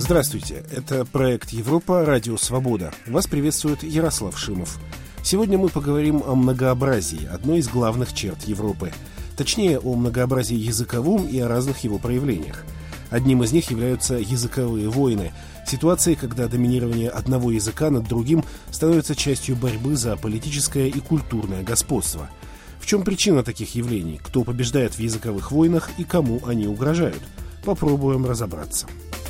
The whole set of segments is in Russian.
Здравствуйте, это проект Европа, Радио Свобода. Вас приветствует Ярослав Шимов. Сегодня мы поговорим о многообразии, одной из главных черт Европы. Точнее, о многообразии языковом и о разных его проявлениях. Одним из них являются языковые войны. Ситуации, когда доминирование одного языка над другим становится частью борьбы за политическое и культурное господство. В чем причина таких явлений? Кто побеждает в языковых войнах и кому они угрожают? Попробуем разобраться.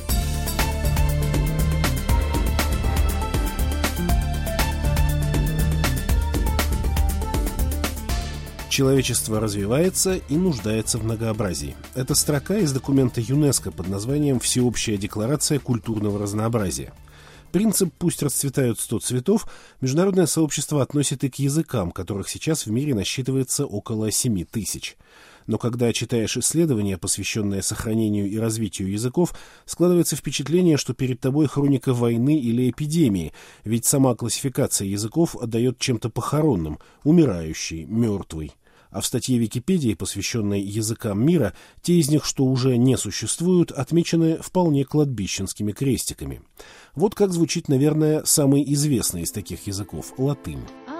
Человечество развивается и нуждается в многообразии. Это строка из документа ЮНЕСКО под названием «Всеобщая декларация культурного разнообразия». Принцип «пусть расцветают 100 цветов» международное сообщество относит и к языкам, которых сейчас в мире насчитывается около 7 тысяч. Но когда читаешь исследования, посвященные сохранению и развитию языков, складывается впечатление, что перед тобой хроника войны или эпидемии, ведь сама классификация языков отдает чем-то похоронным – умирающий, мертвый. А в статье Википедии, посвященной языкам мира, те из них, что уже не существуют, отмечены вполне кладбищенскими крестиками. Вот как звучит, наверное, самый известный из таких языков – латынь.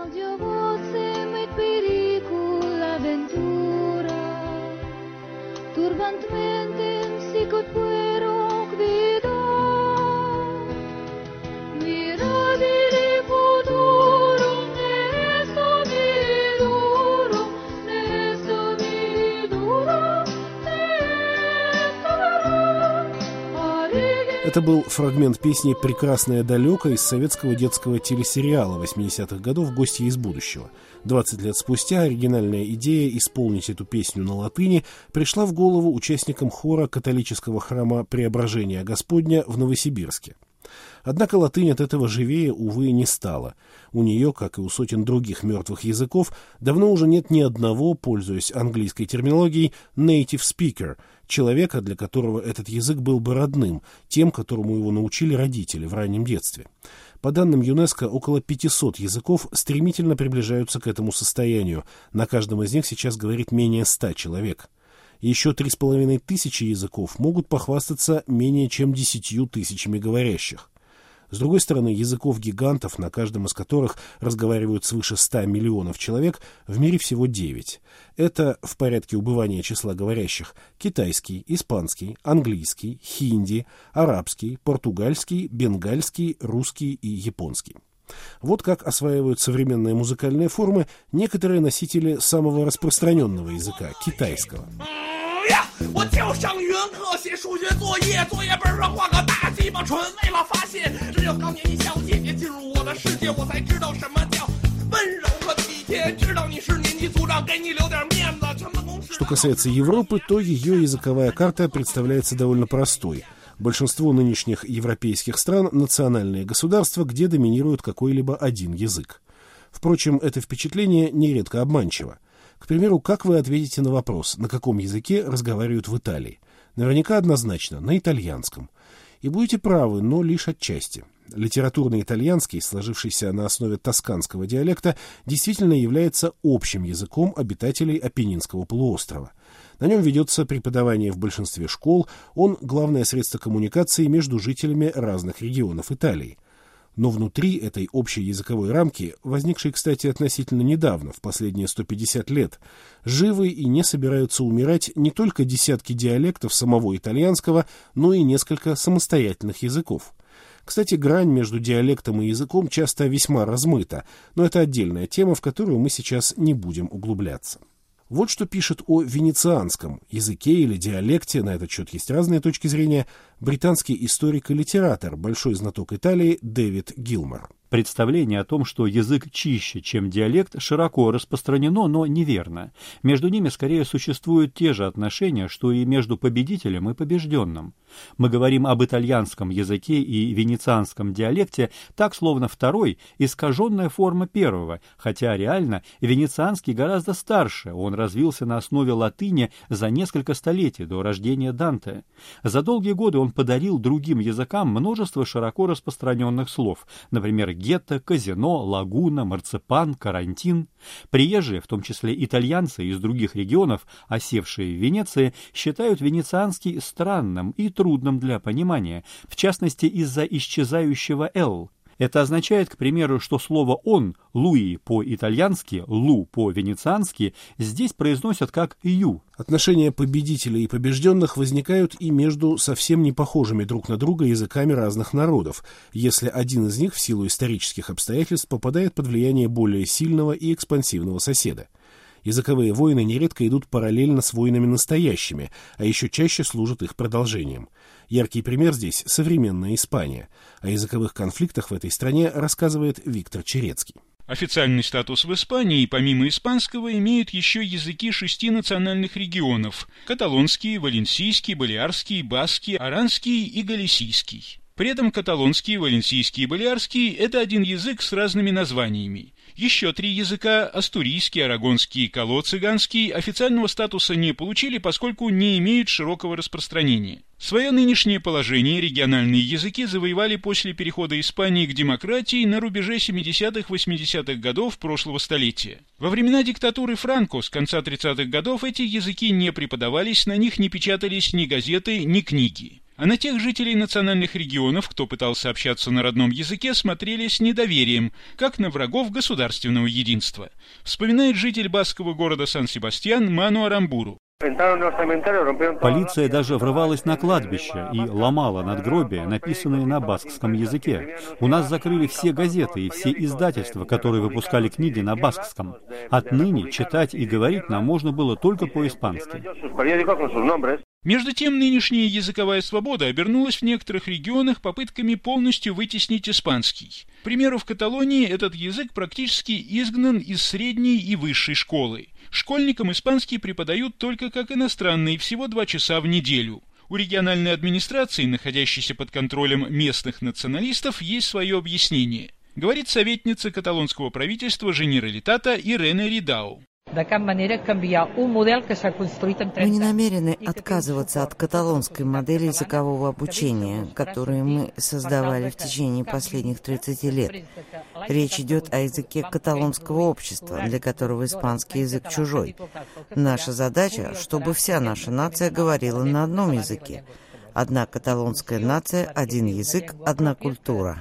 Это был фрагмент песни «Прекрасное далеко» из советского детского телесериала 80-х годов «Гости из будущего». 20 лет спустя оригинальная идея исполнить эту песню на латыни пришла в голову участникам хора католического храма Преображения Господня в Новосибирске. Однако латынь от этого живее, увы, не стала. У нее, как и у сотен других мертвых языков, давно уже нет ни одного, пользуясь английской терминологией, native speaker, человека, для которого этот язык был бы родным, тем, которому его научили родители в раннем детстве. По данным ЮНЕСКО, около 500 языков стремительно приближаются к этому состоянию. На каждом из них сейчас говорит менее 100 человек. Еще 3500 языков могут похвастаться менее чем 10 тысячами говорящих. С другой стороны, языков-гигантов, на каждом из которых разговаривают свыше 100 миллионов человек, в мире всего 9. Это, в порядке убывания числа говорящих, китайский, испанский, английский, хинди, арабский, португальский, бенгальский, русский и японский. Вот как осваивают современные музыкальные формы некоторые носители самого распространенного языка – китайского. Что касается Европы, то ее языковая карта представляется довольно простой. Большинство нынешних европейских стран – национальные государства, где доминирует какой-либо один язык. Впрочем, это впечатление нередко обманчиво. К примеру, как вы ответите на вопрос, на каком языке разговаривают в Италии? Наверняка однозначно, на итальянском. И будете правы, но лишь отчасти. Литературный итальянский, сложившийся на основе тосканского диалекта, действительно является общим языком обитателей Апеннинского полуострова. На нем ведется преподавание в большинстве школ, он – главное средство коммуникации между жителями разных регионов Италии. Но внутри этой общей языковой рамки, возникшей, кстати, относительно недавно, в последние 150 лет, живы и не собираются умирать не только десятки диалектов самого итальянского, но и несколько самостоятельных языков. Кстати, грань между диалектом и языком часто весьма размыта, но это отдельная тема, в которую мы сейчас не будем углубляться. Вот что пишет о венецианском языке или диалекте, на этот счет есть разные точки зрения, британский историк и литератор, большой знаток Италии Дэвид Гилмор. Представление о том, что язык чище, чем диалект, широко распространено, но неверно. Между ними скорее существуют те же отношения, что и между победителем и побежденным. Мы говорим об итальянском языке и венецианском диалекте так, словно второй – искаженная форма первого, хотя реально венецианский гораздо старше, он развился на основе латыни за несколько столетий до рождения Данте. За долгие годы он подарил другим языкам множество широко распространенных слов, например, гетто, казино, лагуна, марципан, карантин. Приезжие, в том числе итальянцы из других регионов, осевшие в Венеции, считают венецианский странным и трудным для понимания, в частности из-за исчезающего «л». Это означает, к примеру, что слово «он», «луи» по-итальянски, «лу» по-венециански, здесь произносят как «ю». Отношения победителей и побежденных возникают и между совсем не похожими друг на друга языками разных народов, если один из них в силу исторических обстоятельств попадает под влияние более сильного и экспансивного соседа. Языковые войны нередко идут параллельно с войнами настоящими, а еще чаще служат их продолжением. Яркий пример здесь — современная Испания. О языковых конфликтах в этой стране рассказывает Виктор Черецкий. Официальный статус в Испании, помимо испанского, имеют еще языки 6 национальных регионов – каталонский, валенсийский, балиарский, баскский, аранский и галисийский. При этом каталонский, валенсийский и балиарский – это один язык с разными названиями. Еще 3 языка – астурийский, арагонский и кало-цыганский – официального статуса не получили, поскольку не имеют широкого распространения. Свое нынешнее положение региональные языки завоевали после перехода Испании к демократии на рубеже 70-80-х годов прошлого столетия. Во времена диктатуры Франко с конца 30-х годов эти языки не преподавались, на них не печатались ни газеты, ни книги. А на тех жителей национальных регионов, кто пытался общаться на родном языке, смотрели с недоверием, как на врагов государственного единства. Вспоминает житель баскского города Сан-Себастьян Ману Арамбуру. Полиция даже врывалась на кладбище и ломала надгробия, написанные на баскском языке. У нас закрыли все газеты и все издательства, которые выпускали книги на баскском. Отныне читать и говорить нам можно было только по-испански. Между тем, нынешняя языковая свобода обернулась в некоторых регионах попытками полностью вытеснить испанский. К примеру, в Каталонии этот язык практически изгнан из средней и высшей школы. Школьникам испанский преподают только как иностранный, всего 2 часа в неделю. У региональной администрации, находящейся под контролем местных националистов, есть свое объяснение. Говорит советница каталонского правительства Женералитата Ирене Ридау. Мы не намерены отказываться от каталонской модели языкового обучения, которую мы создавали в течение последних 30 лет. Речь идет о языке каталонского общества, для которого испанский язык чужой. Наша задача, чтобы вся наша нация говорила на одном языке. Одна каталонская нация, один язык, одна культура.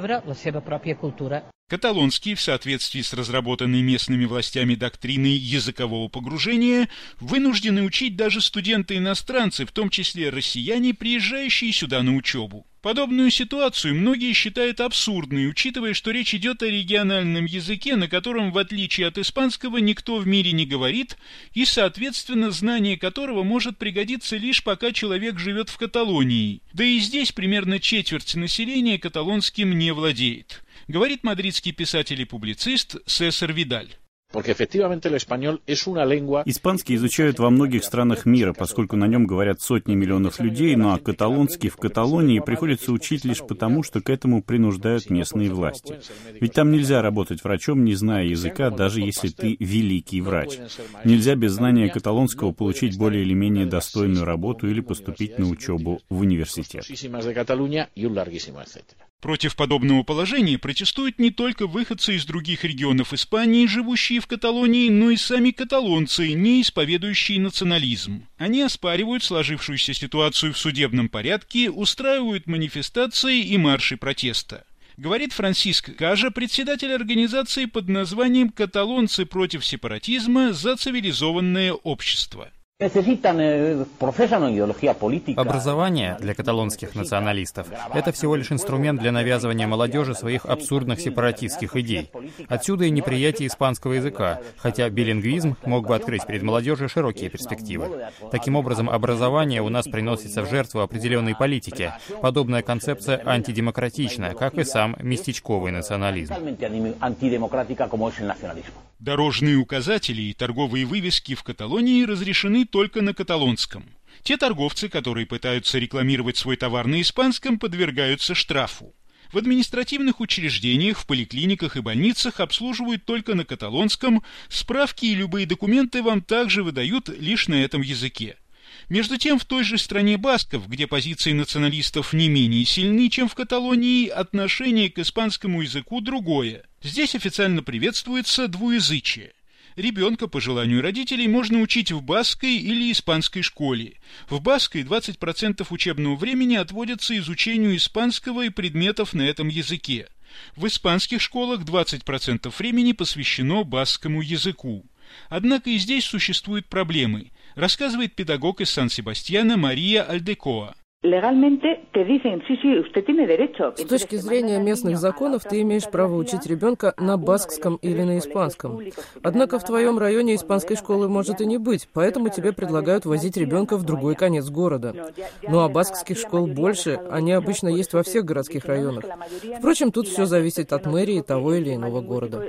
Каталонский, в соответствии с разработанной местными властями доктриной языкового погружения, вынуждены учить даже студенты-иностранцы, в том числе россияне, приезжающие сюда на учебу. Подобную ситуацию многие считают абсурдной, учитывая, что речь идет о региональном языке, на котором, в отличие от испанского, никто в мире не говорит, и, соответственно, знание которого может пригодиться лишь пока человек живет в Каталонии. Да и здесь примерно четверть населения каталонским не владеет. Говорит мадридский писатель и публицист Сесар Видаль. Испанский изучают во многих странах мира, поскольку на нем говорят сотни миллионов людей, ну а каталонский в Каталонии приходится учить лишь потому, что к этому принуждают местные власти. Ведь там нельзя работать врачом, не зная языка, даже если ты великий врач. Нельзя без знания каталонского получить более или менее достойную работу или поступить на учебу в университет. Против подобного положения протестуют не только выходцы из других регионов Испании, живущие в Каталонии, но и сами каталонцы, не исповедующие национализм. Они оспаривают сложившуюся ситуацию в судебном порядке, устраивают манифестации и марши протеста. Говорит Франсиск Кажа, председатель организации под названием «Каталонцы против сепаратизма за цивилизованное общество». Образование для каталонских националистов – это всего лишь инструмент для навязывания молодежи своих абсурдных сепаратистских идей. Отсюда и неприятие испанского языка, хотя билингвизм мог бы открыть перед молодежью широкие перспективы. Таким образом, образование у нас приносится в жертву определенной политике. Подобная концепция антидемократична, как и сам местечковый национализм. Дорожные указатели и торговые вывески в Каталонии разрешены только на каталонском. Те торговцы, которые пытаются рекламировать свой товар на испанском, подвергаются штрафу. В административных учреждениях, в поликлиниках и больницах обслуживают только на каталонском, справки и любые документы вам также выдают лишь на этом языке. Между тем, в той же стране басков, где позиции националистов не менее сильны, чем в Каталонии, отношение к испанскому языку другое. Здесь официально приветствуется двуязычие. Ребенка, по желанию родителей, можно учить в баскской или испанской школе. В баскской 20% учебного времени отводится изучению испанского и предметов на этом языке. В испанских школах 20% времени посвящено баскскому языку. Однако и здесь существуют проблемы, рассказывает педагог из Сан-Себастьяна Мария Альдекоа. С точки зрения местных законов, ты имеешь право учить ребенка на баскском или на испанском. Однако в твоем районе испанской школы может и не быть, поэтому тебе предлагают возить ребенка в другой конец города. Ну а баскских школ больше, они обычно есть во всех городских районах. Впрочем, тут все зависит от мэрии того или иного города.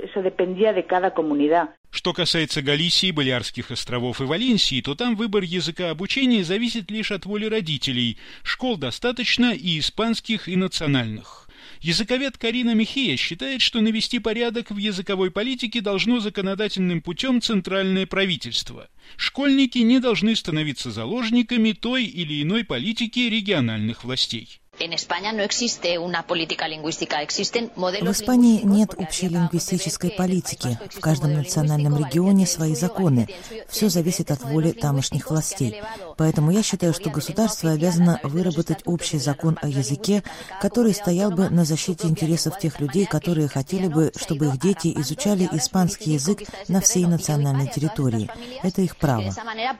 Что касается Галисии, Балиарских островов и Валенсии, то там выбор языка обучения зависит лишь от воли родителей. Школ достаточно и испанских, и национальных. Языковед Карина Мехия считает, что навести порядок в языковой политике должно законодательным путем центральное правительство. Школьники не должны становиться заложниками той или иной политики региональных властей. В Испании нет общей лингвистической политики. В каждом национальном регионе свои законы. Все зависит от воли тамошних властей. Поэтому я считаю, что государство обязано выработать общий закон о языке, который стоял бы на защите интересов тех людей, которые хотели бы, чтобы их дети изучали испанский язык на всей национальной территории. Это их право.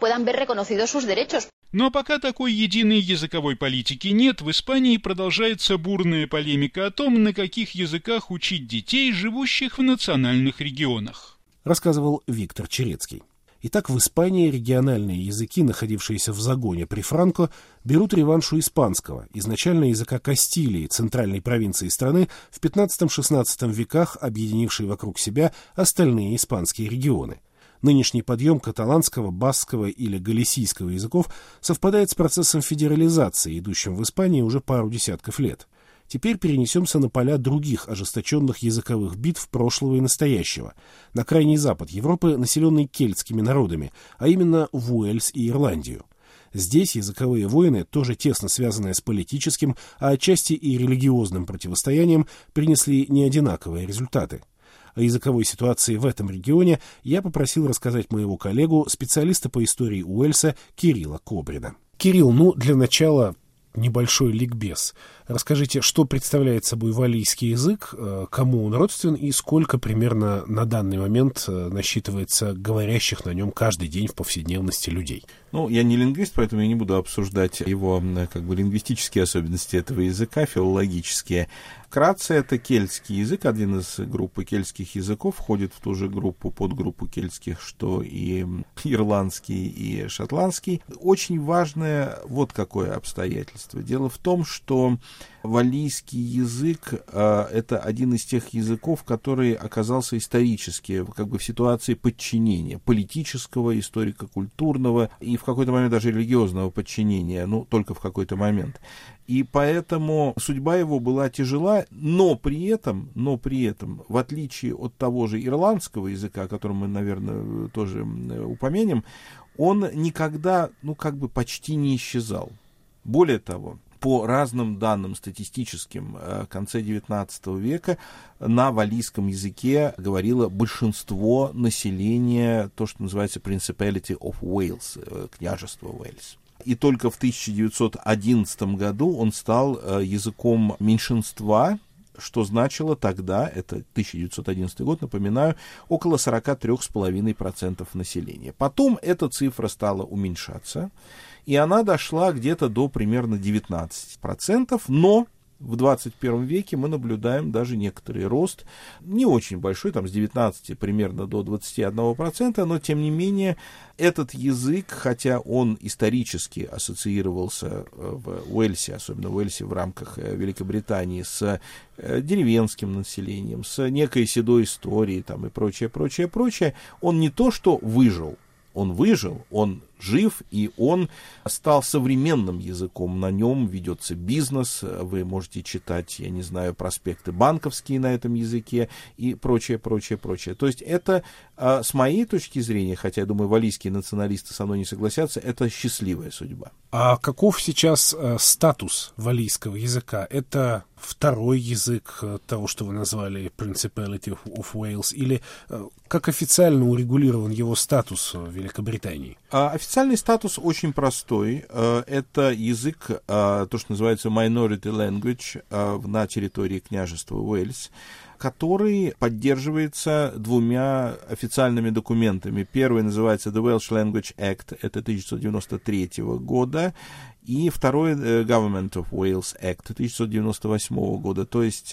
Но пока такой единой языковой политики нет, в Испании продолжается бурная полемика о том, на каких языках учить детей, живущих в национальных регионах. Рассказывал Виктор Черецкий. Итак, в Испании региональные языки, находившиеся в загоне при Франко, берут реванш у испанского, изначально языка Кастилии, центральной провинции страны, в XV-XVI веках объединившей вокруг себя остальные испанские регионы. Нынешний подъем каталанского, баскского или галисийского языков совпадает с процессом федерализации, идущим в Испании уже пару десятков лет. Теперь перенесемся на поля других ожесточенных языковых битв прошлого и настоящего, на крайний запад Европы, населенный кельтскими народами, а именно в Уэльс и Ирландию. Здесь языковые войны, тоже тесно связанные с политическим, а отчасти и религиозным противостоянием, принесли неодинаковые результаты. О языковой ситуации в этом регионе я попросил рассказать моего коллегу, специалиста по истории Уэльса Кирилла Кобрина. Кирилл, для начала небольшой ликбез. Расскажите, что представляет собой валлийский язык, кому он родствен и сколько примерно на данный момент насчитывается говорящих на нем каждый день в повседневности людей? Я не лингвист, поэтому я не буду обсуждать его лингвистические особенности этого языка, филологические. Вкратце, это кельтский язык, один из группы кельтских языков, входит в ту же группу, подгруппу кельтских, что и ирландский, и шотландский. Очень важное вот какое обстоятельство. Дело в том, что валлийский язык это один из тех языков, который оказался исторически в ситуации подчинения, политического, историко-культурного и в какой-то момент даже религиозного подчинения, только в какой-то момент. И поэтому судьба его была тяжела, но при этом, в отличие от того же ирландского языка, о котором мы, наверное, тоже упомянем, он никогда, почти не исчезал. Более того, по разным данным статистическим, в конце XIX века на валлийском языке говорило большинство населения, то, что называется Principality of Wales, княжество Уэльс. И только в 1911 году он стал языком меньшинства, что значило тогда, это 1911 год, напоминаю, около 43,5% населения. Потом эта цифра стала уменьшаться, и она дошла где-то до примерно 19%, но в 21 веке мы наблюдаем даже некоторый рост, не очень большой, с 19 примерно до 21%, но тем не менее этот язык, хотя он исторически ассоциировался в Уэльсе, особенно в Уэльсе в рамках Великобритании, с деревенским населением, с некой седой историей и прочее, он не то что выжил, он жив, и он стал современным языком. На нем ведется бизнес, вы можете читать, я не знаю, проспекты банковские на этом языке и прочее, прочее, прочее. То есть это, с моей точки зрения, хотя, я думаю, валлийские националисты со мной не согласятся, это счастливая судьба. А каков сейчас статус валлийского языка? Это второй язык того, что вы назвали Principality of Wales, или как официально урегулирован его статус в Великобритании? Официальный статус очень простой. Это язык, то, что называется minority language на территории княжества Уэльс, который поддерживается двумя официальными документами. Первый называется The Welsh Language Act, это 1993 года, и второй Government of Wales Act 1998 года, то есть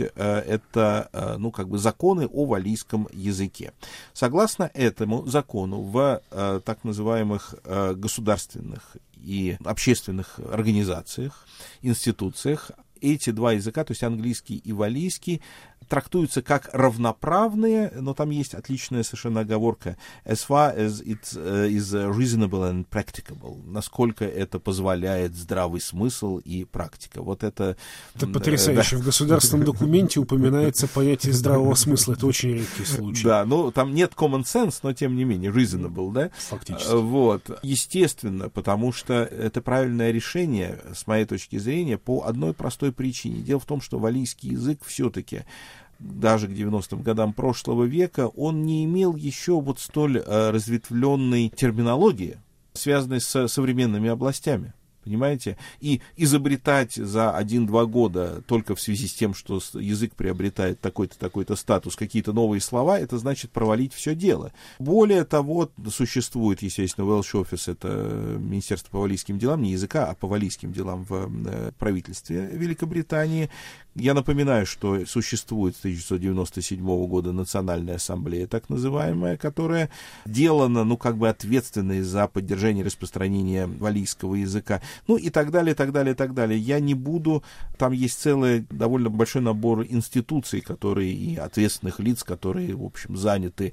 это, ну, как бы законы о валлийском языке. Согласно этому закону в так называемых государственных и общественных организациях, институциях, эти два языка, то есть английский и валлийский, трактуются как равноправные, но там есть отличная совершенно оговорка as far as it is reasonable and practicable, насколько это позволяет здравый смысл и практика. Вот это потрясающе. Да. В государственном документе упоминается понятие здравого смысла. Это очень редкий случай. Да, ну там нет common sense, но тем не менее reasonable, да? Фактически. Вот. Естественно, потому что это правильное решение, с моей точки зрения, по одной простой причине. Дело в том, что валлийский язык все-таки даже к 90-м годам прошлого века, он не имел еще вот столь разветвленной терминологии, связанной с современными областями. Понимаете? И изобретать за 1-2 года только в связи с тем, что язык приобретает такой-то, такой-то статус, какие-то новые слова, это значит провалить все дело. Более того, существует, естественно, Welsh Office, это Министерство по валлийским делам, не языка, а по валлийским делам в правительстве Великобритании. Я напоминаю, что существует с 1997 года Национальная ассамблея, так называемая, которая делана, ну, как бы ответственной за поддержание и распространение валлийского языка. Ну, и так далее, так далее, так далее. Я не буду... Там есть целый довольно большой набор институций, которые и ответственных лиц, которые, в общем, заняты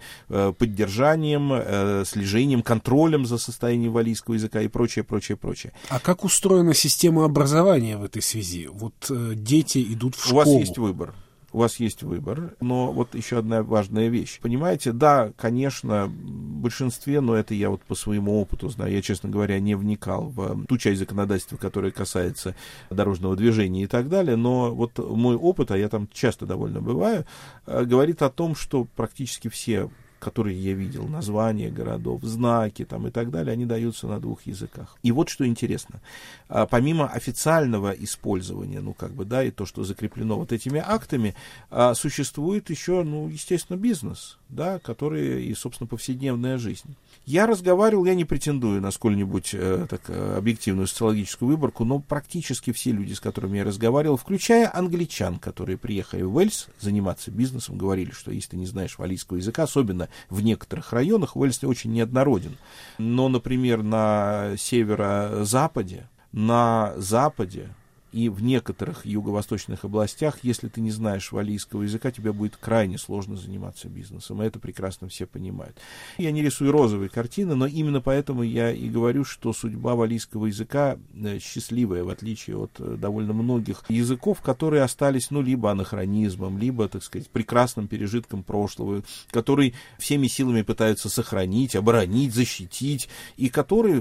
поддержанием, слежением, контролем за состоянием валлийского языка и прочее, прочее, прочее. А как устроена система образования в этой связи? Вот дети идут в школу. У вас есть выбор. У вас есть выбор, но вот еще одна важная вещь. Понимаете, да, конечно, в большинстве, но это я вот по своему опыту знаю, я, честно говоря, не вникал в ту часть законодательства, которая касается дорожного движения и так далее, но вот мой опыт, а я там часто довольно бываю, говорит о том, что практически все, которые я видел, названия городов, знаки там и так далее, они даются на 2 языках. И вот что интересно, помимо официального использования, ну, как бы, да, и то, что закреплено вот этими актами, существует еще, ну, естественно, бизнес, да, который и, собственно, повседневная жизнь. Я разговаривал, я не претендую на сколь-нибудь объективную социологическую выборку, но практически все люди, с которыми я разговаривал, включая англичан, которые приехали в Уэльс заниматься бизнесом, говорили, что если ты не знаешь валлийского языка, особенно в некоторых районах, Уэльс очень неоднороден. Но, например, на северо-западе, на западе и в некоторых юго-восточных областях, если ты не знаешь валлийского языка, тебе будет крайне сложно заниматься бизнесом, и это прекрасно все понимают. Я не рисую розовые картины, но именно поэтому я и говорю, что судьба валлийского языка счастливая, в отличие от довольно многих языков, которые остались, ну, либо анахронизмом, либо, так сказать, прекрасным пережитком прошлого, который всеми силами пытаются сохранить, оборонить, защитить, и который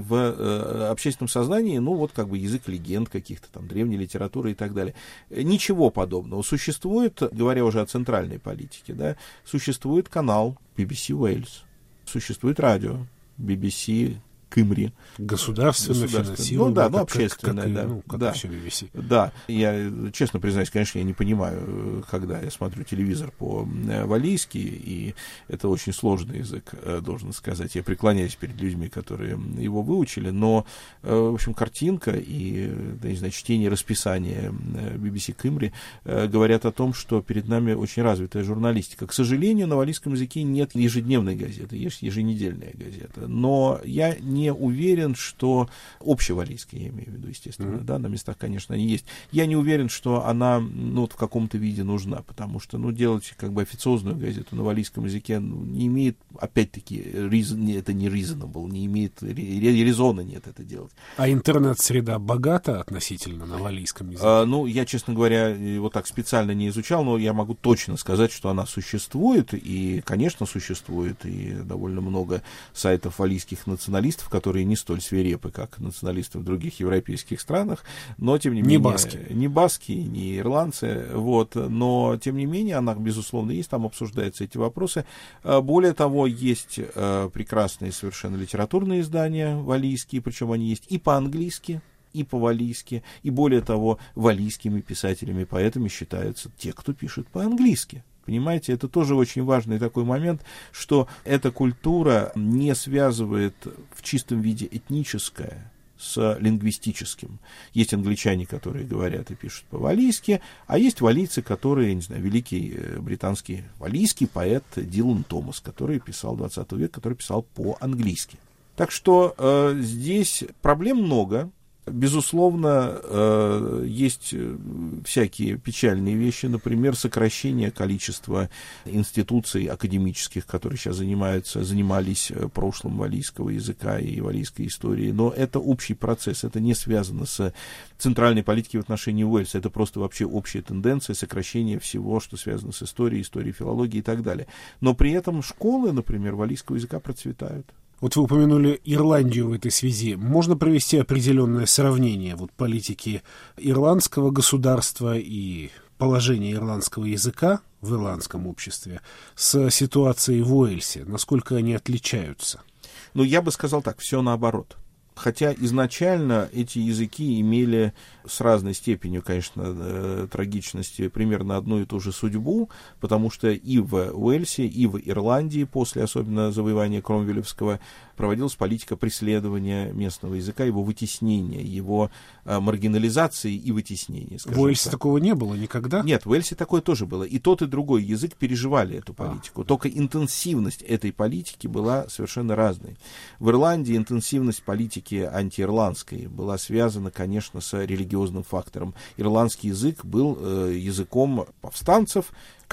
в общественном сознании, ну, вот как бы язык легенд каких-то там древних литературы и так далее. Ничего подобного. Существует, говоря уже о центральной политике, да, существует канал BBC Wales, существует радио BBC Кимри. Государственно финансируемое. Ну да, ну общественное, да. Ну, как да. все BBC. Да, я честно признаюсь, конечно, я не понимаю, когда я смотрю телевизор по-валлийски, и это очень сложный язык, должен сказать. Я преклоняюсь перед людьми, которые его выучили, но, в общем, картинка и, да, не знаю, чтение расписания BBC Кимри говорят о том, что перед нами очень развитая журналистика. К сожалению, на валлийском языке нет ежедневной газеты, есть еженедельная газета. Но я не не уверен, что общевалийская, я имею в виду, естественно, да, на местах, конечно, они есть. Я не уверен, что она, ну, в каком-то виде нужна, потому что, ну, делать как бы официозную газету на валийском языке, ну, не имеет, опять-таки, это не reasonable, не имеет резона нет это делать. А интернет-среда богата относительно на валийском языке? Ну, я, честно говоря, вот так специально не изучал, но я могу точно сказать, что она существует, и, конечно, существует, и довольно много сайтов валийских националистов, которые не столь свирепы, как националисты в других европейских странах, но, тем не менее... Не баски, не ирландцы, вот, но, тем не менее, она, безусловно, есть, там обсуждаются эти вопросы. Более того, есть прекрасные совершенно литературные издания валийские, причем они есть и по-английски, и по-валийски, и, более того, валийскими писателями и поэтами считаются те, кто пишет по-английски. Понимаете, это тоже очень важный такой момент, что эта культура не связывает в чистом виде этническое с лингвистическим. Есть англичане, которые говорят и пишут по-валийски, а есть валийцы, которые, я не знаю, великий британский валийский поэт Дилан Томас, который писал 20 век, который писал по-английски. Так что здесь проблем много. Безусловно, есть всякие печальные вещи, например, сокращение количества институций академических, которые сейчас занимались прошлым валийского языка и валийской истории, но это общий процесс, это не связано с центральной политикой в отношении Уэльса, это просто вообще общая тенденция сокращения всего, что связано с историей, филологией и так далее. Но при этом школы, например, валийского языка процветают. Вот вы упомянули Ирландию в этой связи. Можно провести определенное сравнение вот политики ирландского государства и положения ирландского языка в ирландском обществе с ситуацией в Уэльсе? Насколько они отличаются? Ну, я бы сказал так, все наоборот. Хотя изначально эти языки имели с разной степенью, конечно, трагичности примерно одну и ту же судьбу, потому что и в Уэльсе, и в Ирландии после особенно завоевания Кромвелевского проводилась политика преследования местного языка, его вытеснения, его маргинализации и вытеснения. В Уэльсе такого не было никогда? Нет, в Уэльсе такое тоже было. И тот, и другой язык переживали эту политику. Только интенсивность этой политики была совершенно разной. В Ирландии интенсивность политики антиирландской была связана, конечно, с религиозным фактором. Ирландский язык был языком повстанцев,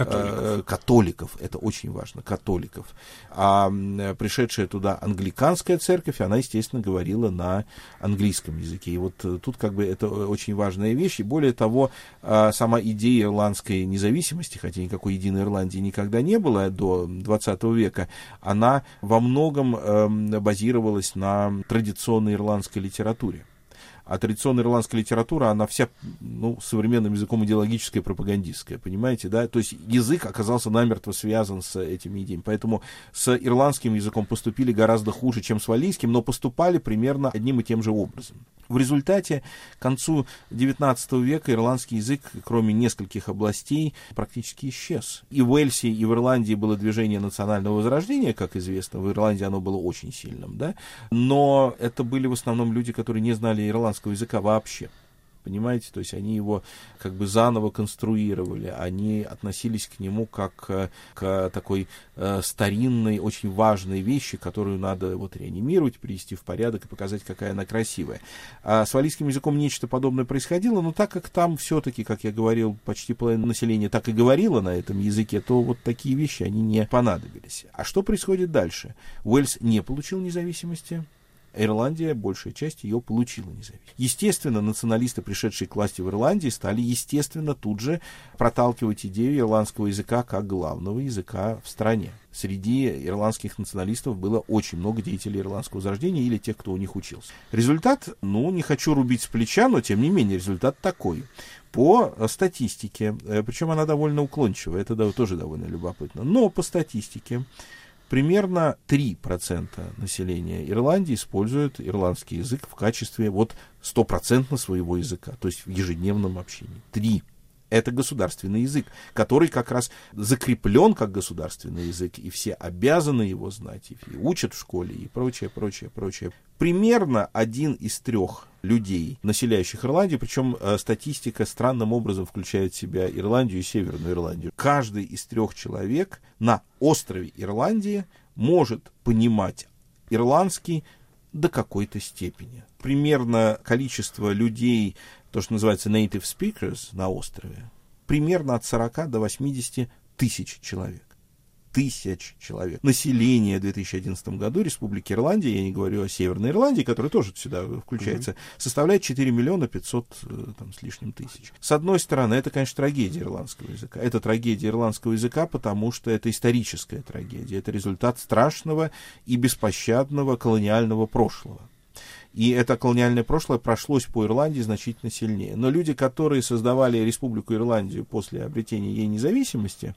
католиков, это очень важно, католиков. А пришедшая туда англиканская церковь, она, естественно, говорила на английском языке. И вот тут как бы это очень важная вещь. И более того, сама идея ирландской независимости, хотя никакой единой Ирландии никогда не было до 20 века, она во многом базировалась на традиционной ирландской литературе. А традиционная ирландская литература, она вся, современным языком идеологическая, пропагандистская, понимаете, да? То есть язык оказался намертво связан с этими идеями. Поэтому с ирландским языком поступили гораздо хуже, чем с валийским, но поступали примерно одним и тем же образом. В результате к концу XIX века ирландский язык, кроме нескольких областей, практически исчез. И в Уэльсе, и в Ирландии было движение национального возрождения, как известно. В Ирландии оно было очень сильным, да? Но это были в основном люди, которые не знали ирландского языка вообще. Понимаете, то есть они его как бы заново конструировали, они относились к нему как к такой старинной, очень важной вещи, которую надо реанимировать, привести в порядок и показать, какая она красивая. А с валийским языком нечто подобное происходило, но так как там все-таки, как я говорил, почти половина населения так и говорила на этом языке, то вот такие вещи, они не понадобились. А что происходит дальше? Уэльс не получил независимости. Ирландия, большая часть ее получила независимость. Естественно, националисты, пришедшие к власти в Ирландии, стали, тут же проталкивать идею ирландского языка как главного языка в стране. Среди ирландских националистов было очень много деятелей ирландского возрождения или тех, кто у них учился. Результат, не хочу рубить с плеча, но тем не менее результат такой. По статистике, причем она довольно уклончивая, это тоже довольно любопытно, но по статистике, примерно 3% населения Ирландии используют ирландский язык в качестве 100% своего языка, то есть в ежедневном общении. 3%. Это государственный язык, который как раз закреплен как государственный язык, и все обязаны его знать, и учат в школе, и прочее. Примерно 1 из 3 людей, населяющих Ирландию, причем статистика странным образом включает в себя Ирландию и Северную Ирландию. Каждый из 3 человек на острове Ирландии может понимать ирландский до какой-то степени. Примерно количество людей, то, что называется native speakers на острове, примерно от 40 до 80 тысяч человек. Население в 2011 году Республики Ирландия, я не говорю о Северной Ирландии, которая тоже сюда включается, составляет 4 миллиона 500 с лишним тысяч. С одной стороны, это, конечно, трагедия ирландского языка. Это трагедия ирландского языка, потому что это историческая трагедия. Это результат страшного и беспощадного колониального прошлого. И это колониальное прошлое прошлось по Ирландии значительно сильнее. Но люди, которые создавали Республику Ирландию после обретения ей независимости,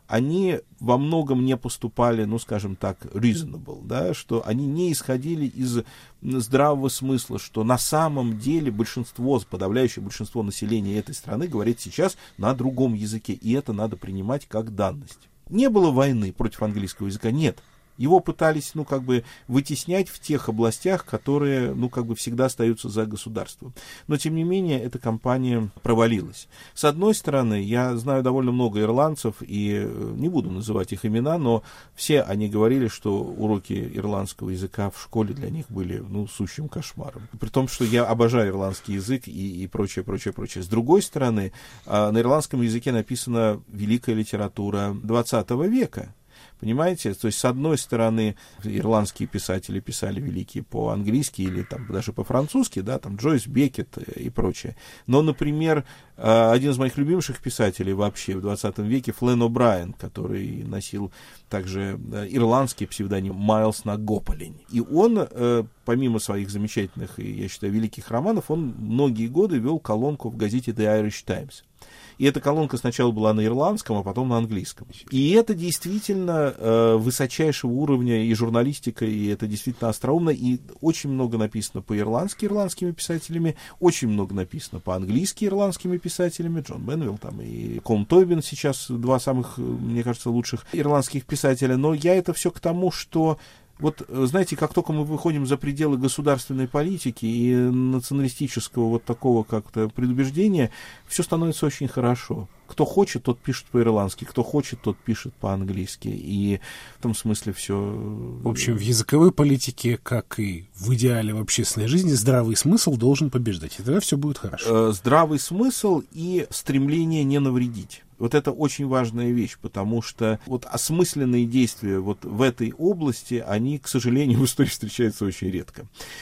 они во многом не поступали, скажем так, reasonable, да, что они не исходили из здравого смысла, что на самом деле подавляющее большинство населения этой страны говорит сейчас на другом языке, и это надо принимать как данность. Не было войны против английского языка, нет. Его пытались, вытеснять в тех областях, которые, всегда остаются за государством. Но, тем не менее, эта кампания провалилась. С одной стороны, я знаю довольно много ирландцев, и не буду называть их имена, но все они говорили, что уроки ирландского языка в школе для них были, сущим кошмаром. При том, что я обожаю ирландский язык и прочее. С другой стороны, на ирландском языке написана великая литература XX века. Понимаете? То есть, с одной стороны, ирландские писатели писали великие по-английски или даже по-французски, да, Джойс, Беккет и прочее. Но, например, один из моих любимейших писателей вообще в 20 веке, Флэн О'Брайен, который носил также ирландский псевдоним Майлз на Гополень. И он, помимо своих замечательных и, я считаю, великих романов, он многие годы вел колонку в газете The Irish Times. И эта колонка сначала была на ирландском, а потом на английском. И это действительно высочайшего уровня и журналистика, и это действительно остроумно, и очень много написано по-ирландски ирландскими писателями, очень много написано по-английски ирландскими писателями, Джон Бенвилл и Колм Тойбин сейчас два самых, мне кажется, лучших ирландских писателя. Но я это все к тому, что знаете, как только мы выходим за пределы государственной политики и националистического такого как-то предубеждения, все становится очень хорошо. Кто хочет, тот пишет по-ирландски, кто хочет, тот пишет по-английски. И в том смысле все... В общем, в языковой политике, как и в идеале в общественной жизни, здравый смысл должен побеждать. И тогда все будет хорошо. Здравый смысл и стремление не навредить. Это очень важная вещь, потому что осмысленные действия в этой области, они, к сожалению, в истории встречаются очень редко.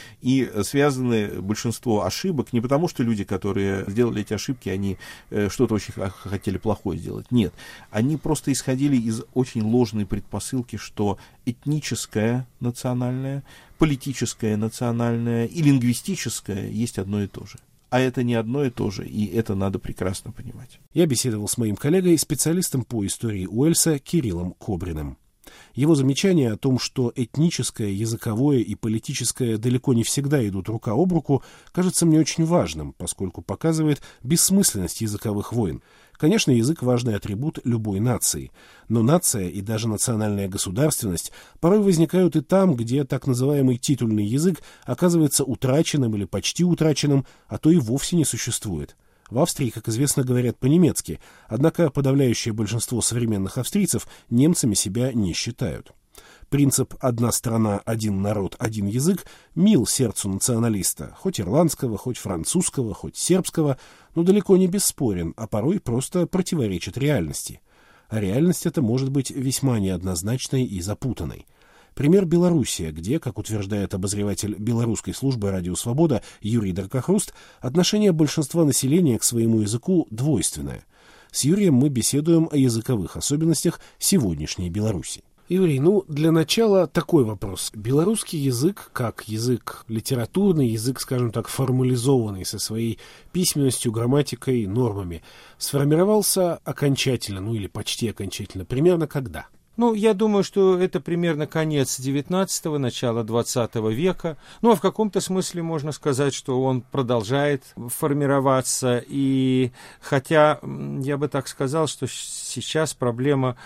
И связаны большинство ошибок не потому, что люди, которые сделали эти ошибки, они что-то очень хотели плохое сделать. Нет, они просто исходили из очень ложной предпосылки, что этническое национальное, политическое национальное и лингвистическое есть одно и то же. А это не одно и то же, и это надо прекрасно понимать. Я беседовал с моим коллегой, специалистом по истории Уэльса Кириллом Кобриным. Его замечание о том, что этническое, языковое и политическое далеко не всегда идут рука об руку, кажется мне очень важным, поскольку показывает бессмысленность языковых войн. Конечно, язык – важный атрибут любой нации, но нация и даже национальная государственность порой возникают и там, где так называемый титульный язык оказывается утраченным или почти утраченным, а то и вовсе не существует. В Австрии, как известно, говорят по-немецки, однако подавляющее большинство современных австрийцев немцами себя не считают. Принцип «одна страна, один народ, один язык» мил сердцу националиста, хоть ирландского, хоть французского, хоть сербского, но далеко не бесспорен, а порой просто противоречит реальности. А реальность эта может быть весьма неоднозначной и запутанной. Пример Белоруссия, где, как утверждает обозреватель белорусской службы «Радио Свобода» Юрий Даркохруст, отношение большинства населения к своему языку двойственное. С Юрием мы беседуем о языковых особенностях сегодняшней Беларуси. Юрий, для начала такой вопрос. Белорусский язык, как язык литературный, язык, скажем так, формализованный, со своей письменностью, грамматикой, нормами, сформировался окончательно, или почти окончательно, примерно когда? Я думаю, что это примерно конец XIX, начало XX века. А в каком-то смысле можно сказать, что он продолжает формироваться. И хотя я бы так сказал, что сейчас проблема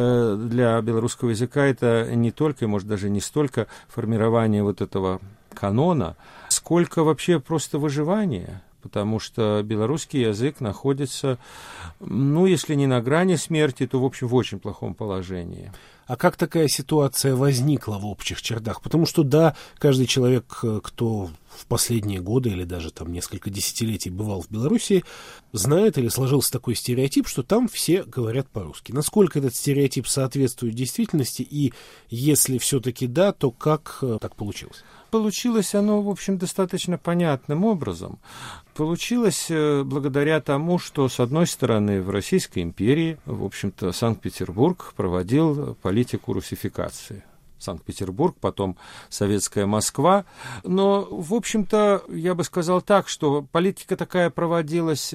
для белорусского языка это не только, может даже не столько формирование этого канона, сколько вообще просто выживание. Потому что белорусский язык находится, если не на грани смерти, то, в общем, в очень плохом положении. А как такая ситуация возникла в общих чертах? Потому что, да, каждый человек, кто в последние годы или даже там несколько десятилетий бывал в Белоруссии, знает или сложился такой стереотип, что там все говорят по-русски. Насколько этот стереотип соответствует действительности, и если все-таки да, то как так получилось? Получилось оно, в общем, достаточно понятным образом. Получилось благодаря тому, что, с одной стороны, в Российской империи, в общем-то, Санкт-Петербург проводил политику русификации. Санкт-Петербург, потом Советская Москва. Но, в общем-то, я бы сказал так, что политика такая проводилась,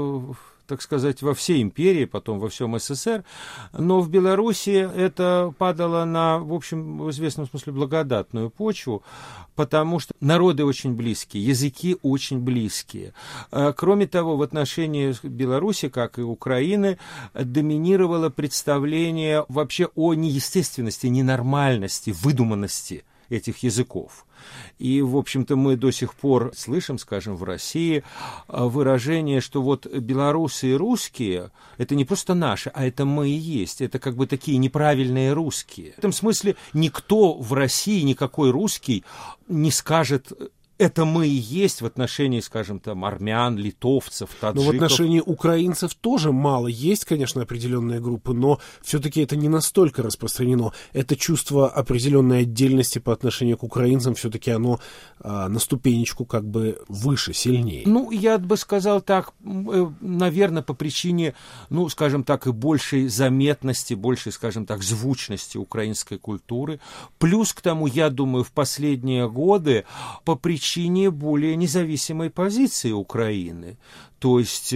так сказать, во всей империи, потом во всем СССР, но в Беларуси это падало на, в общем, в известном смысле благодатную почву, потому что народы очень близкие, языки очень близкие. Кроме того, в отношении Беларуси, как и Украины, доминировало представление вообще о неестественности, ненормальности, выдуманности этих языков. И, в общем-то, мы до сих пор слышим, скажем, в России выражение, что вот белорусы и русские – это не просто наши, а это мы и есть. Это как бы такие неправильные русские. В этом смысле никто в России, никакой русский не скажет это мы и есть в отношении, скажем, там, армян, литовцев, таджиков. Но в отношении украинцев тоже мало. Есть, конечно, определенные группы, но все-таки это не настолько распространено. Это чувство определенной отдельности по отношению к украинцам, все-таки оно на ступенечку как бы выше, сильнее. Ну, я бы сказал так, наверное, по причине, ну, скажем так, и большей заметности, большей, скажем так, звучности украинской культуры. Плюс к тому, я думаю, в последние годы по причине более независимой позиции Украины. То есть,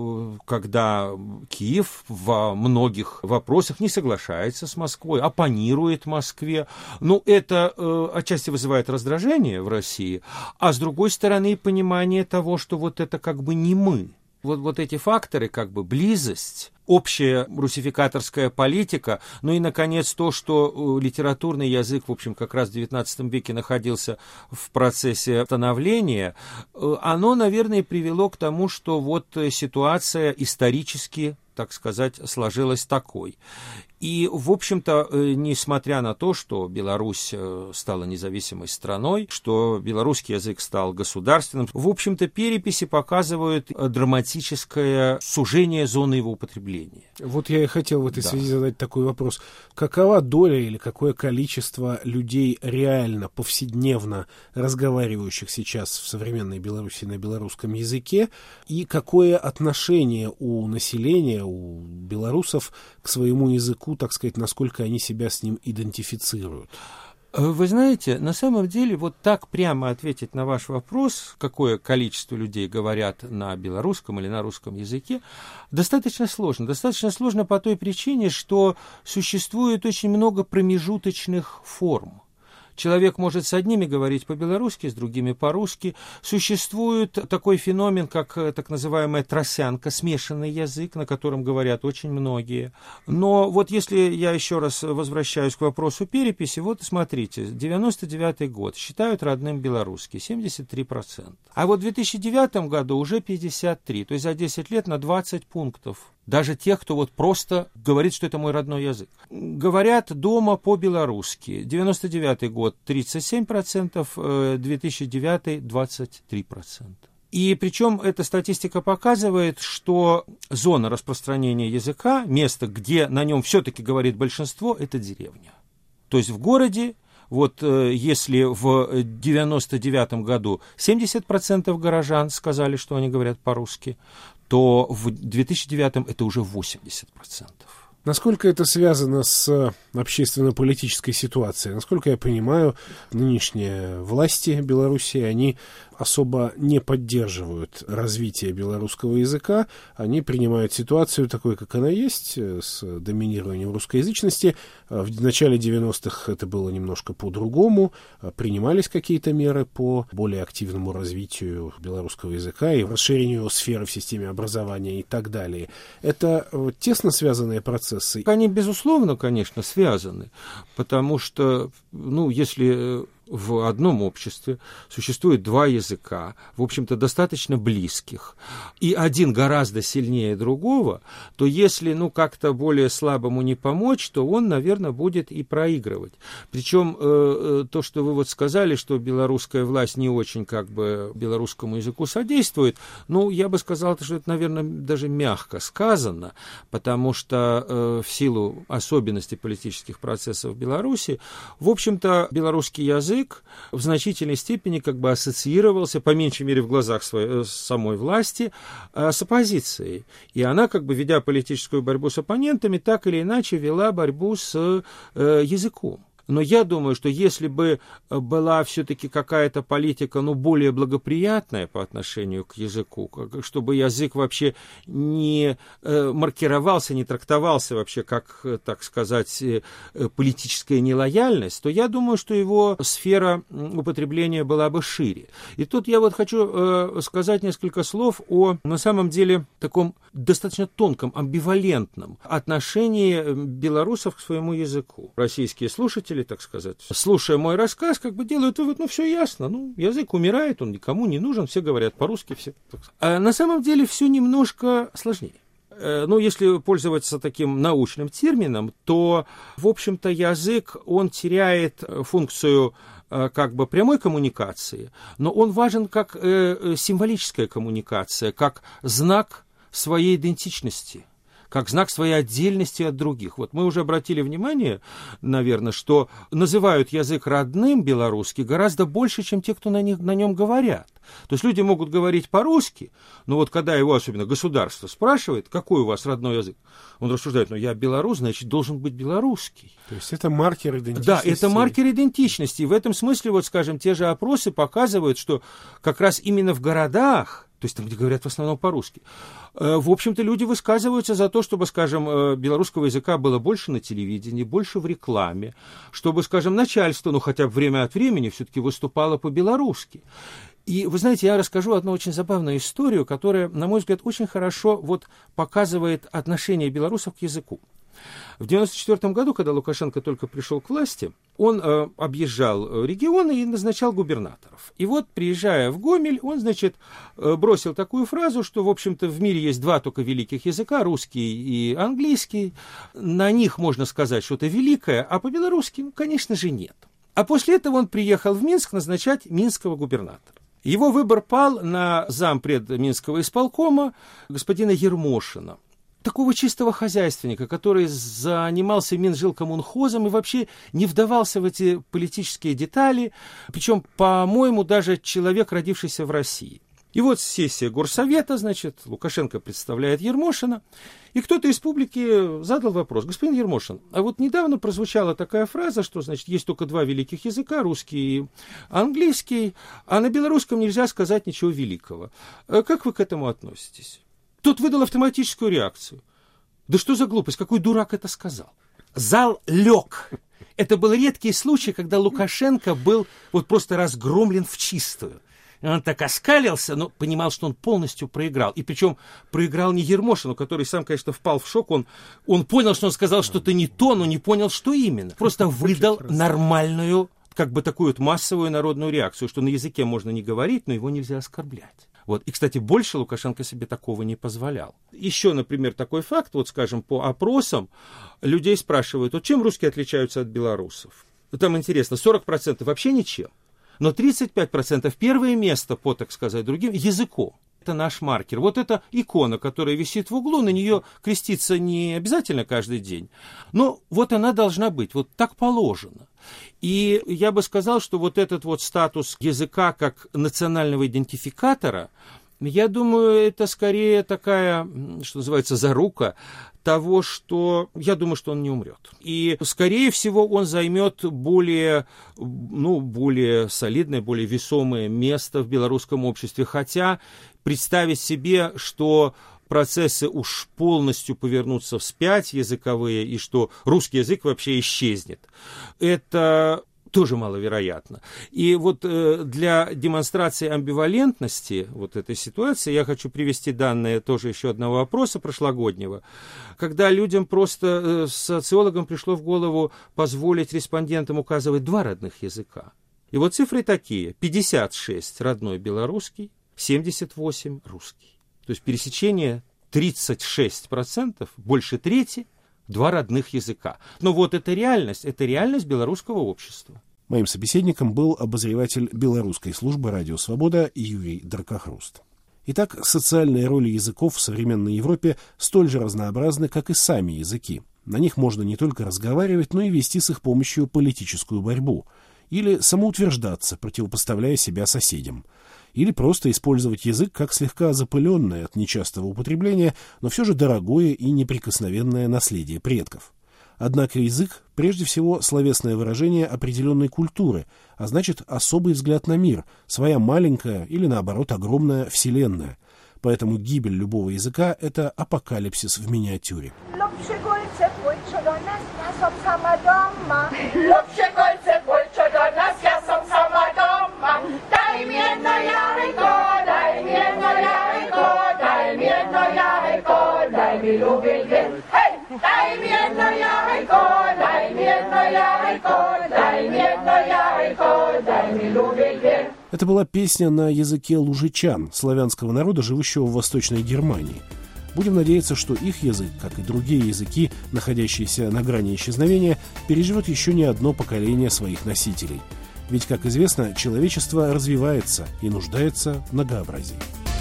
когда Киев во многих вопросах не соглашается с Москвой, оппонирует Москве, ну, это отчасти вызывает раздражение в России, а с другой стороны, понимание того, что вот это как бы не мы. Вот эти факторы, как бы близость, общая русификаторская политика, ну и, наконец, то, что литературный язык, в общем, как раз в XIX веке находился в процессе становления, оно, наверное, привело к тому, что вот ситуация исторически, так сказать, сложилась такой. И, в общем-то, несмотря на то, что Беларусь стала независимой страной, что белорусский язык стал государственным, в общем-то, переписи показывают драматическое сужение зоны его употребления. Вот я и хотел в этой связи задать такой вопрос. Какова доля или какое количество людей реально, повседневно разговаривающих сейчас в современной Беларуси на белорусском языке, и какое отношение у населения, у белорусов к своему языку, так сказать, насколько они себя с ним идентифицируют? Вы знаете, на самом деле, вот так прямо ответить на ваш вопрос, какое количество людей говорят на белорусском или на русском языке, достаточно сложно. Достаточно сложно по той причине, что существует очень много промежуточных форм. Человек может с одними говорить по-белорусски, с другими по-русски. Существует такой феномен, как так называемая тросянка, смешанный язык, на котором говорят очень многие. Но вот если я еще раз возвращаюсь к вопросу переписи, вот смотрите, 99-й год считают родным белорусский, 73%. А вот в 2009 году уже 53%, то есть за 10 лет на 20 пунктов. Даже тех, кто вот просто говорит, что это мой родной язык. Говорят дома по-белорусски. 99-й год 37%, 2009-й 23%. И причем эта статистика показывает, что зона распространения языка, место, где на нем все-таки говорит большинство, это деревня. То есть в городе, вот если в 99 году 70% горожан сказали, что они говорят по-русски, то в 2009 это уже 80%. Насколько это связано с общественно-политической ситуацией? Насколько я понимаю, нынешние власти Беларуси, они особо не поддерживают развитие белорусского языка. Они принимают ситуацию такой, как она есть, с доминированием русскоязычности. В начале 90-х это было немножко по-другому. Принимались какие-то меры по более активному развитию белорусского языка и расширению сферы в системе образования и так далее. Это тесно связанные процессы? Они, безусловно, конечно, связаны, потому что, ну, если в одном обществе существует два языка, в общем-то, достаточно близких, и один гораздо сильнее другого, то если, как-то более слабому не помочь, то он, наверное, будет и проигрывать. Причем то, что вы вот сказали, что белорусская власть не очень белорусскому языку содействует, я бы сказал, что это, наверное, даже мягко сказано, потому что в силу особенностей политических процессов в Беларуси, в общем-то, белорусский язык в значительной степени ассоциировался, по меньшей мере в глазах самой власти, с оппозицией. И она, ведя политическую борьбу с оппонентами, так или иначе вела борьбу с языком. Но я думаю, что если бы была все-таки какая-то политика, более благоприятная по отношению к языку, чтобы язык вообще не маркировался, не трактовался вообще как, так сказать, политическая нелояльность, то я думаю, что его сфера употребления была бы шире. И тут я хочу сказать несколько слов о, на самом деле, таком достаточно тонком, амбивалентном отношении белорусов к своему языку. Российские слушатели, так сказать, слушая мой рассказ, делают вывод, все ясно, язык умирает, он никому не нужен, все говорят по-русски, все. А на самом деле все немножко сложнее. Если пользоваться таким научным термином, то, в общем-то, язык, он теряет функцию прямой коммуникации, но он важен как символическая коммуникация, как знак своей идентичности, как знак своей отдельности от других. Мы уже обратили внимание, наверное, что называют язык родным белорусский гораздо больше, чем те, кто на нем говорят. То есть люди могут говорить по-русски, но когда его, особенно государство, спрашивает, какой у вас родной язык, он рассуждает, я белорус, значит, должен быть белорусский. То есть это маркер идентичности. Да, это маркер идентичности. И в этом смысле, те же опросы показывают, что как раз именно в городах, то есть там, где говорят в основном по-русски, в общем-то, люди высказываются за то, чтобы, белорусского языка было больше на телевидении, больше в рекламе, чтобы, начальство, хотя бы время от времени все-таки выступало по-белорусски. И, вы знаете, я расскажу одну очень забавную историю, которая, на мой взгляд, очень хорошо показывает отношение белорусов к языку. В 1994 году, когда Лукашенко только пришел к власти, он объезжал регионы и назначал губернаторов. И приезжая в Гомель, он, бросил такую фразу, что, в общем-то, в мире есть два только великих языка, русский и английский. На них можно сказать что-то великое, а по-белорусски, конечно же, нет. А после этого он приехал в Минск назначать минского губернатора. Его выбор пал на зампред Минского исполкома господина Ермошина, такого чистого хозяйственника, который занимался Минжилкоммунхозом и вообще не вдавался в эти политические детали, причем, по-моему, даже человек, родившийся в России. И сессия горсовета, Лукашенко представляет Ермошина, и кто-то из публики задал вопрос: господин Ермошин, а недавно прозвучала такая фраза, что, есть только два великих языка, русский и английский, а на белорусском нельзя сказать ничего великого. Как вы к этому относитесь? Тот выдал автоматическую реакцию. Да что за глупость, какой дурак это сказал? Зал лег. Это был редкий случай, когда Лукашенко был просто разгромлен в чистую. Он так оскалился, но понимал, что он полностью проиграл. И причем проиграл не Ермошину, который сам, конечно, впал в шок. Он понял, что он сказал что-то не то, но не понял, что именно. Просто выдал нормальную, такую массовую народную реакцию, что на языке можно не говорить, но его нельзя оскорблять. И, кстати, больше Лукашенко себе такого не позволял. Еще, например, такой факт, по опросам людей спрашивают, чем русские отличаются от белорусов. Там интересно, 40% вообще ничем, но 35% первое место по, так сказать, другим языком. Это наш маркер. Это икона, которая висит в углу, на нее креститься не обязательно каждый день, но она должна быть, так положено. И я бы сказал, что этот статус языка как национального идентификатора, я думаю, это скорее такая, что называется, зарука того, что я думаю, что он не умрет. И, скорее всего, он займет более солидное, более весомое место в белорусском обществе. Хотя представить себе, что процессы уж полностью повернутся вспять языковые, и что русский язык вообще исчезнет, это тоже маловероятно. И для демонстрации амбивалентности этой ситуации я хочу привести данные тоже еще одного опроса прошлогоднего, когда людям просто, социологам пришло в голову позволить респондентам указывать два родных языка. И вот цифры такие: 56 родной белорусский, 78 русский. То есть пересечение 36%, больше трети, два родных языка. Но вот это реальность белорусского общества. Моим собеседником был обозреватель белорусской службы «Радио Свобода» Юрий Дракохруст. Итак, социальные роли языков в современной Европе столь же разнообразны, как и сами языки. На них можно не только разговаривать, но и вести с их помощью политическую борьбу. Или самоутверждаться, противопоставляя себя соседям. Или просто использовать язык как слегка запыленное от нечастого употребления, но все же дорогое и неприкосновенное наследие предков. Однако язык – прежде всего словесное выражение определенной культуры, а значит особый взгляд на мир, своя маленькая или, наоборот, огромная вселенная. Поэтому гибель любого языка – это апокалипсис в миниатюре. Это была песня на языке лужичан, славянского народа, живущего в Восточной Германии. Будем надеяться, что их язык, как и другие языки, находящиеся на грани исчезновения, переживет еще не одно поколение своих носителей. Ведь, как известно, человечество развивается и нуждается в многообразии.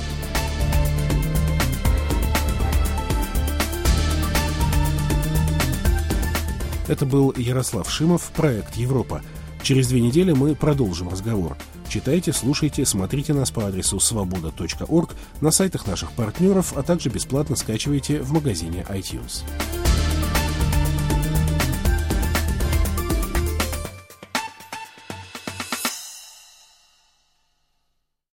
Это был Ярослав Шимов, проект «Европа». Через 2 недели мы продолжим разговор. Читайте, слушайте, смотрите нас по адресу svoboda.org, на сайтах наших партнеров, а также бесплатно скачивайте в магазине iTunes.